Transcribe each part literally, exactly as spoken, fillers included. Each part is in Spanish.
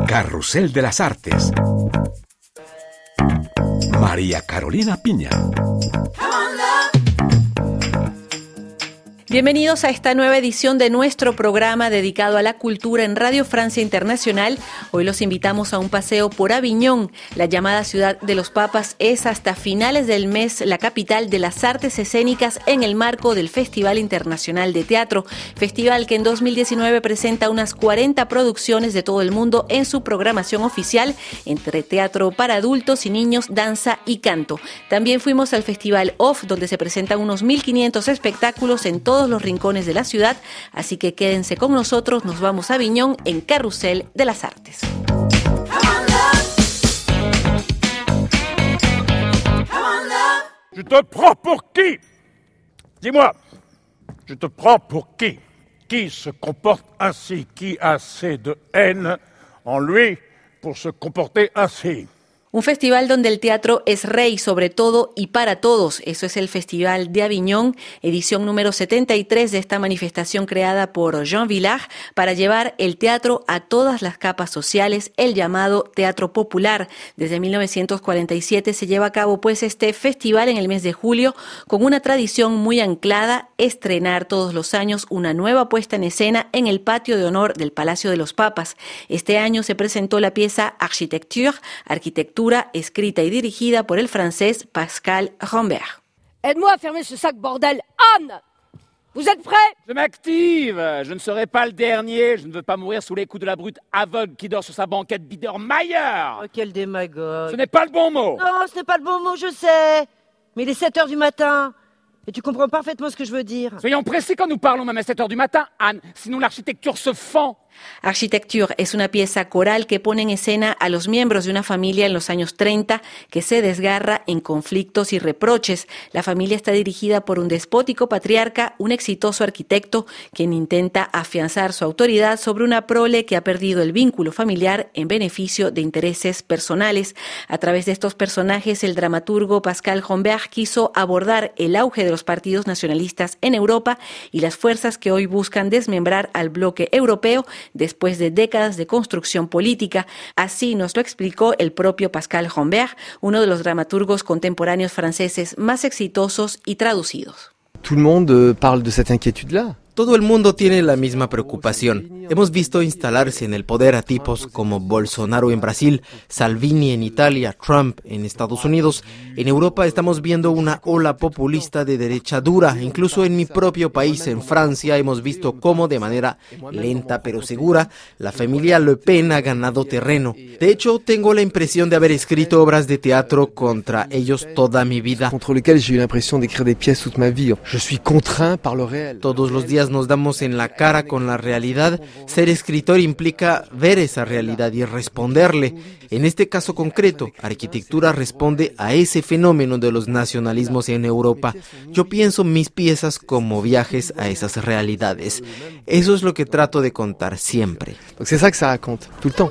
Carrusel de las Artes. María Carolina Piña. Bienvenidos a esta nueva edición de nuestro programa dedicado a la cultura en Radio Francia Internacional. Hoy los invitamos a un paseo por Aviñón. La llamada ciudad de los papas es hasta finales del mes la capital de las artes escénicas en el marco del Festival Internacional de Teatro. Festival que en dos mil diecinueve presenta unas cuarenta producciones de todo el mundo en su programación oficial, entre teatro para adultos y niños, danza y canto. También fuimos al Festival Off, donde se presentan unos mil quinientos espectáculos en todo los rincones de la ciudad, así que quédense con nosotros, nos vamos a Aviñón en Carrusel de las Artes. Je te prends pour qui? Dis-moi, je te prends pour qui? Qui se comporte ainsi? Qui a assez de haine en lui pour se comporter ainsi? Un festival donde el teatro es rey sobre todo y para todos. Eso es el Festival de Aviñón, edición número setenta y tres de esta manifestación creada por Jean Villard para llevar el teatro a todas las capas sociales, el llamado teatro popular. Desde mil novecientos cuarenta y siete se lleva a cabo pues este festival en el mes de julio con una tradición muy anclada, estrenar todos los años una nueva puesta en escena en el patio de honor del Palacio de los Papas. Este año se presentó la pieza Architecture, Arquitectura, escrita y dirigida por el francés Pascal Rambert. Aide-moi à fermer ce sac, bordel. Anne, vous êtes prêts? Je m'active. Je ne serai pas le dernier. Je ne veux pas mourir sous les coups de la brute aveugle qui dort sur sa banquette Biedermeier. Oh, quel démagogue. Ce n'est pas le bon mot. Non, ce n'est pas le bon mot, je sais. Mais il est sept heures du matin. Et tu comprends parfaitement ce que je veux dire. Soyons précis quand nous parlons, même à sept heures du matin, Anne. Sinon l'architecture se fend. Architecture es una pieza coral que pone en escena a los miembros de una familia en los años treinta que se desgarra en conflictos y reproches. La familia está dirigida por un despótico patriarca, un exitoso arquitecto, quien intenta afianzar su autoridad sobre una prole que ha perdido el vínculo familiar en beneficio de intereses personales. A través de estos personajes, el dramaturgo Pascal Rambert quiso abordar el auge de los partidos nacionalistas en Europa y las fuerzas que hoy buscan desmembrar al bloque europeo después de décadas de construcción política. Así nos lo explicó el propio Pascal Rambert, uno de los dramaturgos contemporáneos franceses más exitosos y traducidos. Tout le monde parle de cette inquiétude-là. Todo el mundo tiene la misma preocupación. Hemos visto instalarse en el poder a tipos como Bolsonaro en Brasil, Salvini en Italia, Trump en Estados Unidos. En Europa estamos viendo una ola populista de derecha dura. Incluso en mi propio país, en Francia, hemos visto cómo de manera lenta pero segura la familia Le Pen ha ganado terreno. De hecho, tengo la impresión de haber escrito obras de teatro contra ellos toda mi vida. Contre lesquels j'ai eu l'impression d'écrire des pièces toute ma vie. Je suis contraint par le réel. Todos los días nos damos en la cara con la realidad. Ser escritor implica ver esa realidad y responderle. En este caso concreto, Arquitectura responde a ese fenómeno de los nacionalismos en Europa. Yo pienso mis piezas como viajes a esas realidades. Eso es lo que trato de contar siempre. Donc c'est ça que ça raconte, tout le temps.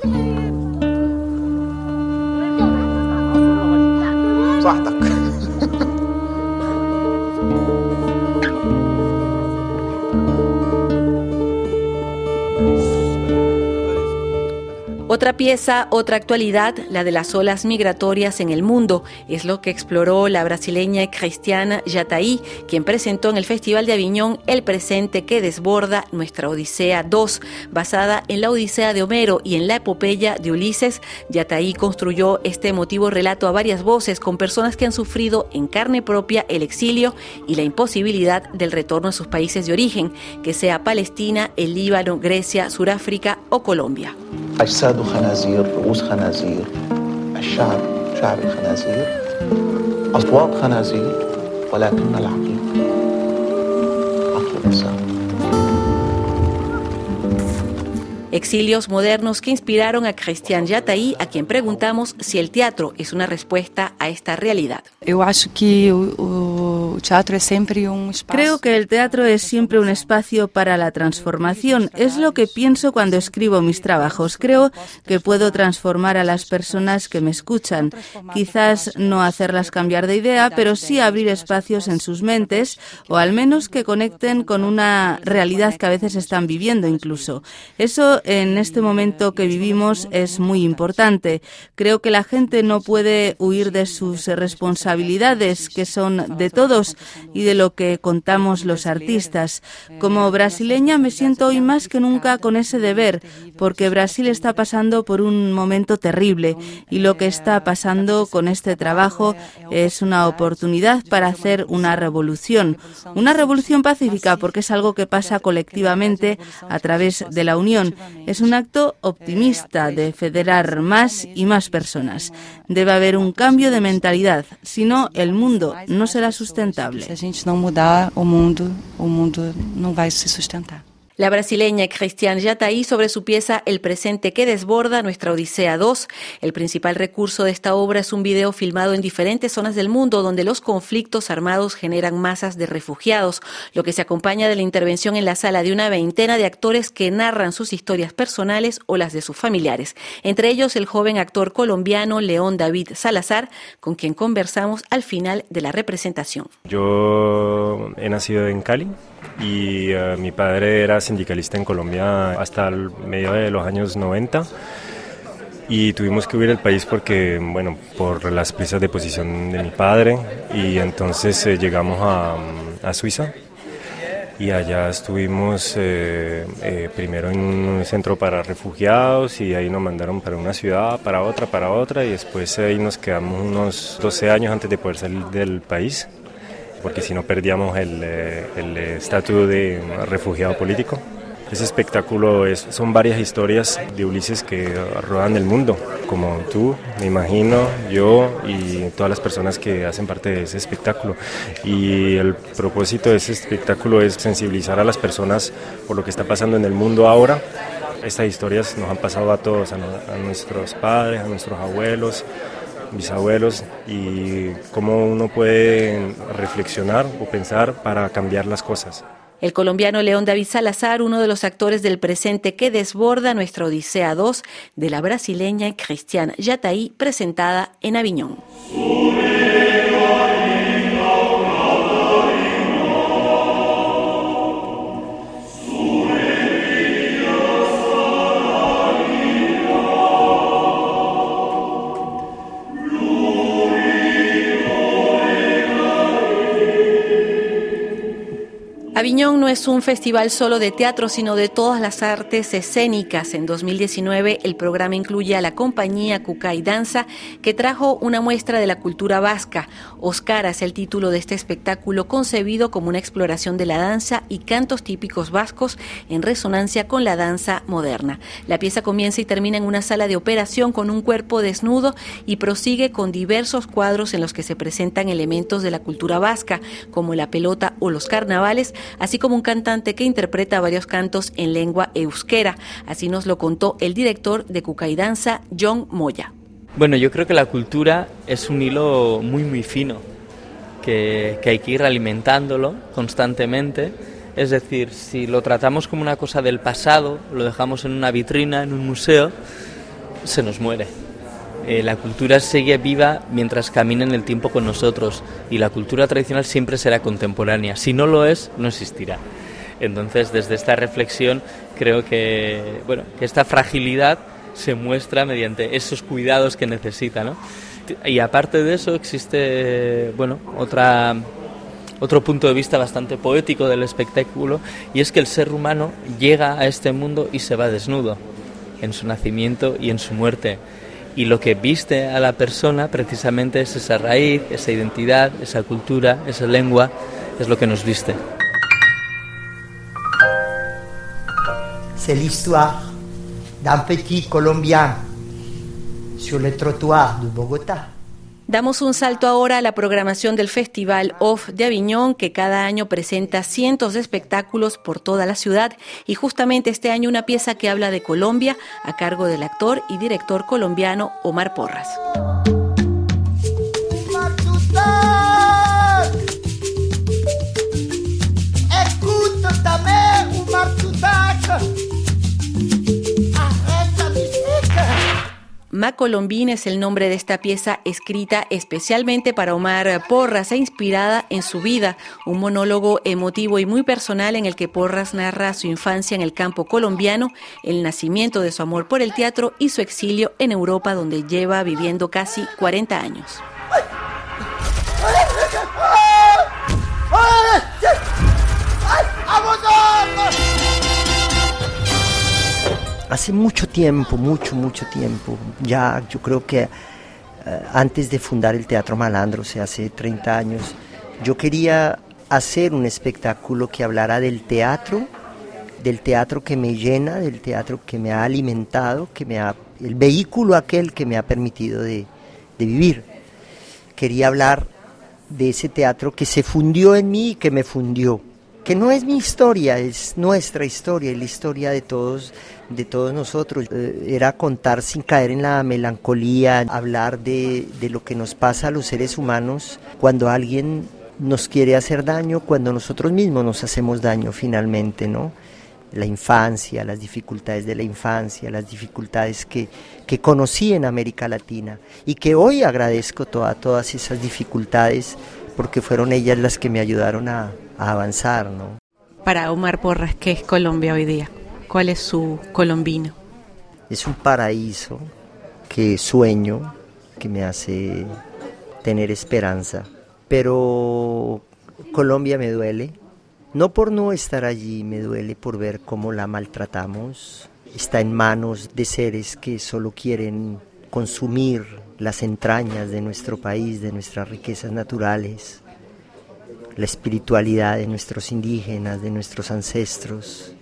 Otra pieza, otra actualidad, la de las olas migratorias en el mundo, es lo que exploró la brasileña Cristiane Jataí, quien presentó en el Festival de Aviñón El presente que desborda, nuestra Odisea dos, basada en la Odisea de Homero y en la epopeya de Ulises. Jataí construyó este emotivo relato a varias voces con personas que han sufrido en carne propia el exilio y la imposibilidad del retorno a sus países de origen, que sea Palestina, el Líbano, Grecia, Suráfrica o Colombia. أجساد خنازير، رؤوس خنازير، الشعر شعر الخنازير، أصوات خنازير، ولكن العقل عقل الإنسان. Exilios modernos que inspiraron a Cristiane Jataí, a quien preguntamos si el teatro es una respuesta a esta realidad. Eu acho que o, Creo que el teatro es siempre un espacio para la transformación. Es lo que pienso cuando escribo mis trabajos. Creo que puedo transformar a las personas que me escuchan. Quizás no hacerlas cambiar de idea, pero sí abrir espacios en sus mentes, o al menos que conecten con una realidad que a veces están viviendo incluso. Eso en este momento que vivimos es muy importante. Creo que la gente no puede huir de sus responsabilidades, que son de todos y de lo que contamos los artistas. Como brasileña me siento hoy más que nunca con ese deber, porque Brasil está pasando por un momento terrible y lo que está pasando con este trabajo es una oportunidad para hacer una revolución. Una revolución pacífica, porque es algo que pasa colectivamente a través de la unión. Es un acto optimista de federar más y más personas. Debe haber un cambio de mentalidad, si no, el mundo no será sustentable. Si a gente não mudar o mundo, o mundo não vai se sustentar. La brasileña Christiane Jatahy sobre su pieza El presente que desborda, Nuestra Odisea dos. El principal recurso de esta obra es un video filmado en diferentes zonas del mundo donde los conflictos armados generan masas de refugiados, lo que se acompaña de la intervención en la sala de una veintena de actores que narran sus historias personales o las de sus familiares. Entre ellos el joven actor colombiano León David Salazar, con quien conversamos al final de la representación. Yo he nacido en Cali y uh, mi padre era sindicalista en Colombia hasta el medio de los años noventa y tuvimos que huir del país porque, bueno, por las prisas de posición de mi padre, y entonces eh, llegamos a, a Suiza y allá estuvimos eh, eh, primero en un centro para refugiados y ahí nos mandaron para una ciudad, para otra, para otra y después ahí nos quedamos unos doce años antes de poder salir del país, porque si no perdíamos el estatus de refugiado político. Ese espectáculo es, son varias historias de Ulises que rodean el mundo, como tú, me imagino, yo y todas las personas que hacen parte de ese espectáculo. Y el propósito de ese espectáculo es sensibilizar a las personas por lo que está pasando en el mundo ahora. Estas historias nos han pasado a todos, a, no, a nuestros padres, a nuestros abuelos, bisabuelos, y cómo uno puede reflexionar o pensar para cambiar las cosas. El colombiano León David Salazar, uno de los actores del presente que desborda, Nuestra Odisea dos, de la brasileña Christiane Jatahy, presentada en Aviñón. Aviñón no es un festival solo de teatro, sino de todas las artes escénicas. En dos mil diecinueve el programa incluye a la compañía Cucay Danza, que trajo una muestra de la cultura vasca. Oscara es el título de este espectáculo, concebido como una exploración de la danza y cantos típicos vascos en resonancia con la danza moderna. La pieza comienza y termina en una sala de operación con un cuerpo desnudo y prosigue con diversos cuadros en los que se presentan elementos de la cultura vasca, como la pelota o los carnavales, así como un cantante que interpreta varios cantos en lengua euskera. Así nos lo contó el director de Cucay Danza, John Moya. Bueno, yo creo que la cultura es un hilo muy muy fino, que, que hay que ir alimentándolo constantemente. Es decir, si lo tratamos como una cosa del pasado, lo dejamos en una vitrina, en un museo, se nos muere. Eh, la cultura sigue viva mientras camina en el tiempo con nosotros, y la cultura tradicional siempre será contemporánea. Si no lo es, no existirá. Entonces, desde esta reflexión, creo que, bueno, que esta fragilidad se muestra mediante esos cuidados que necesita, ¿no? Y aparte de eso, existe, bueno, otra, otro punto de vista bastante poético del espectáculo, y es que el ser humano llega a este mundo y se va desnudo, en su nacimiento y en su muerte. Y lo que viste a la persona precisamente es esa raíz, esa identidad, esa cultura, esa lengua, es lo que nos viste. C'est l'histoire d'un petit Colombien sur le trottoir de Bogotá. Damos un salto ahora a la programación del Festival Off de Aviñón, que cada año presenta cientos de espectáculos por toda la ciudad, y justamente este año una pieza que habla de Colombia a cargo del actor y director colombiano Omar Porras. Ma Colombine es el nombre de esta pieza escrita especialmente para Omar Porras e inspirada en su vida, un monólogo emotivo y muy personal en el que Porras narra su infancia en el campo colombiano, el nacimiento de su amor por el teatro y su exilio en Europa, donde lleva viviendo casi cuarenta años. Hace mucho tiempo, mucho, mucho tiempo, ya yo creo que eh, antes de fundar el Teatro Malandro, o sea, hace treinta años, yo quería hacer un espectáculo que hablara del teatro, del teatro que me llena, del teatro que me ha alimentado, que me ha, el vehículo aquel que me ha permitido de, de vivir. Quería hablar de ese teatro que se fundió en mí y que me fundió, que no es mi historia, es nuestra historia, es la historia de todos, de todos nosotros. Eh, era contar sin caer en la melancolía, hablar de, de lo que nos pasa a los seres humanos cuando alguien nos quiere hacer daño, cuando nosotros mismos nos hacemos daño finalmente, ¿no? La infancia, las dificultades de la infancia, las dificultades que, que conocí en América Latina y que hoy agradezco toda, todas esas dificultades porque fueron ellas las que me ayudaron a, a avanzar, ¿no? Para Omar Porras, ¿qué es Colombia hoy día? ¿Cuál es su colombino? Es un paraíso que sueño, que me hace tener esperanza, pero Colombia me duele. No por no estar allí, me duele por ver cómo la maltratamos. Está en manos de seres que solo quieren consumir las entrañas de nuestro país, de nuestras riquezas naturales, la espiritualidad de nuestros indígenas, de nuestros ancestros,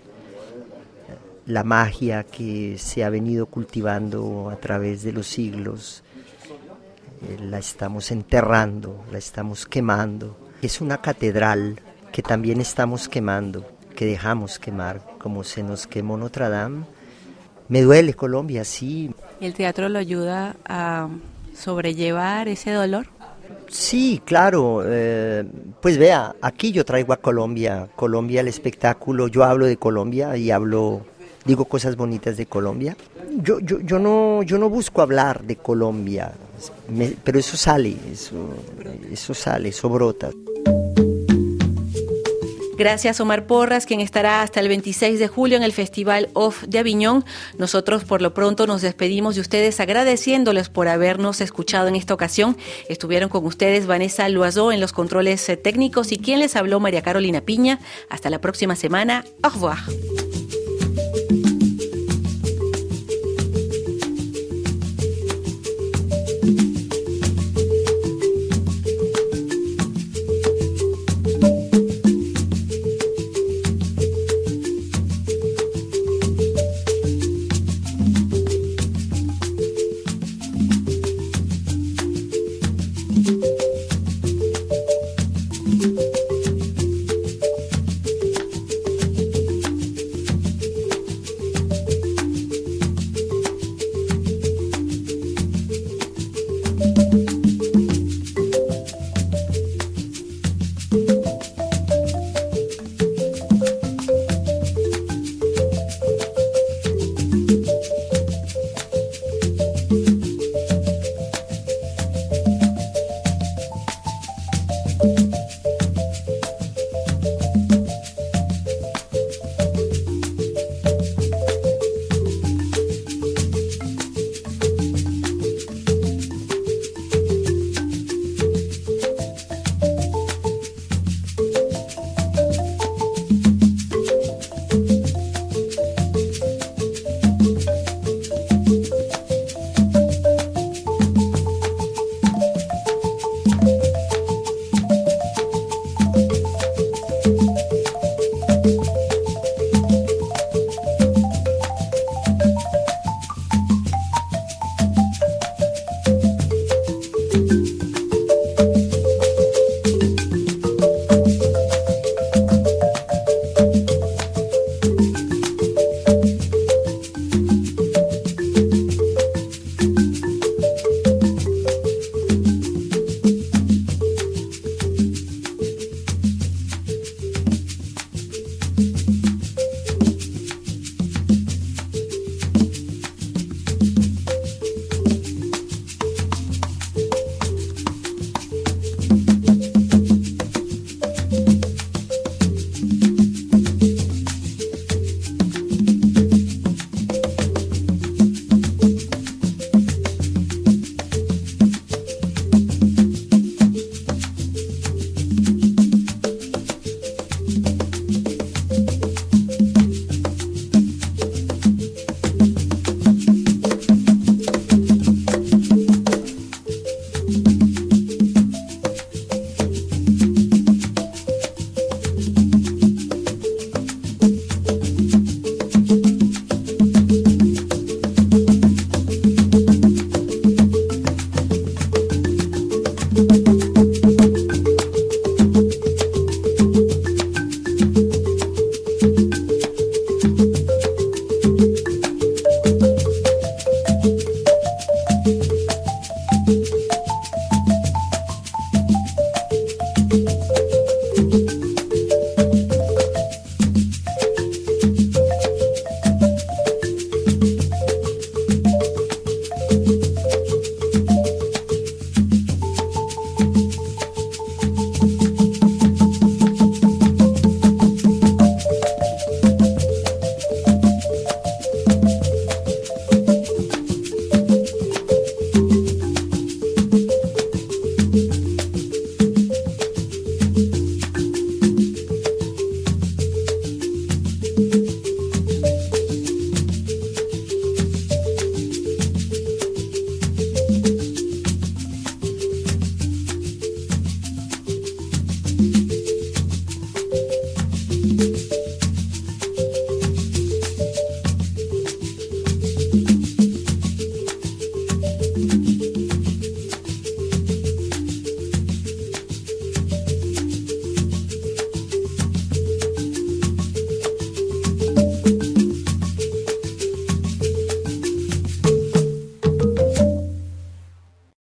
la magia que se ha venido cultivando a través de los siglos. Eh, la estamos enterrando, la estamos quemando. Es una catedral que también estamos quemando, que dejamos quemar, como se nos quemó Notre Dame. Me duele Colombia, sí. ¿Y el teatro lo ayuda a sobrellevar ese dolor? Sí, claro. Eh, pues vea, aquí yo traigo a Colombia, Colombia el espectáculo, yo hablo de Colombia y hablo, digo cosas bonitas de Colombia. Yo, yo, yo, no, yo no busco hablar de Colombia, me, pero eso sale, eso, eso sale, eso brota. Gracias Omar Porras, quien estará hasta el veintiséis de julio en el Festival Off de Aviñón. Nosotros por lo pronto nos despedimos de ustedes agradeciéndoles por habernos escuchado en esta ocasión. Estuvieron con ustedes Vanessa Loiseau en los controles técnicos y quien les habló María Carolina Piña. Hasta la próxima semana. Au revoir.